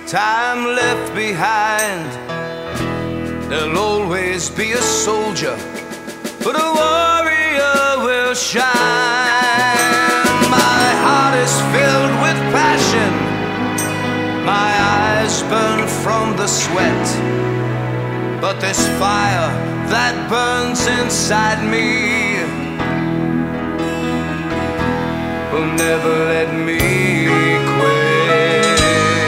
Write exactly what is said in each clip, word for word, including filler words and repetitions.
time left behind. There'll always be a soldier, but a warrior will shine. My heart is filled with passion, my eyes burn from the sweat, but this fire that burns inside me will never let me quit.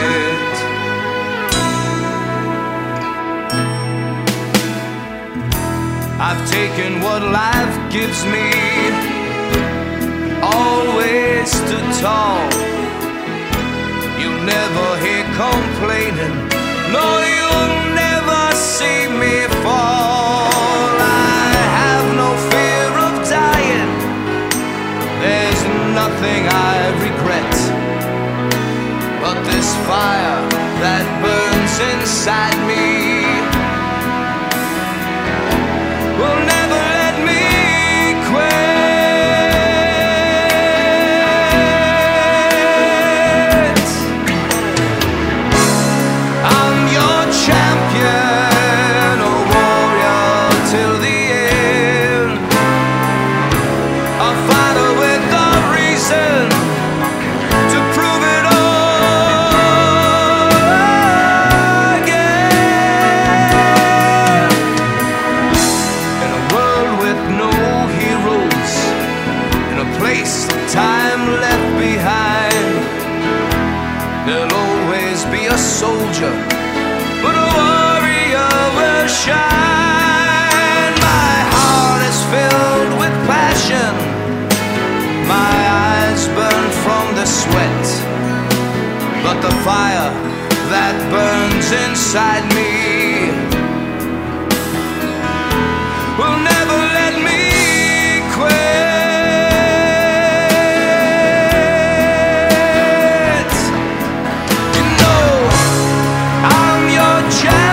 I've taken what life gives me, always stood tall. You'll never hear complaining, no, you'll never see me fall. I have no fear of dying, there's nothing I regret, but this fire that burns inside me will never let me quit. I'm your champion, a warrior till the end, a fighter with a reason to prove it all again. In a world with no heroes, in a place time left behind, there'll always be a soldier, but a warrior will shine. My heart is filled with passion, my eyes burn from the sweat, but the fire that burns inside me will never let me quit. You know, I'm your champion.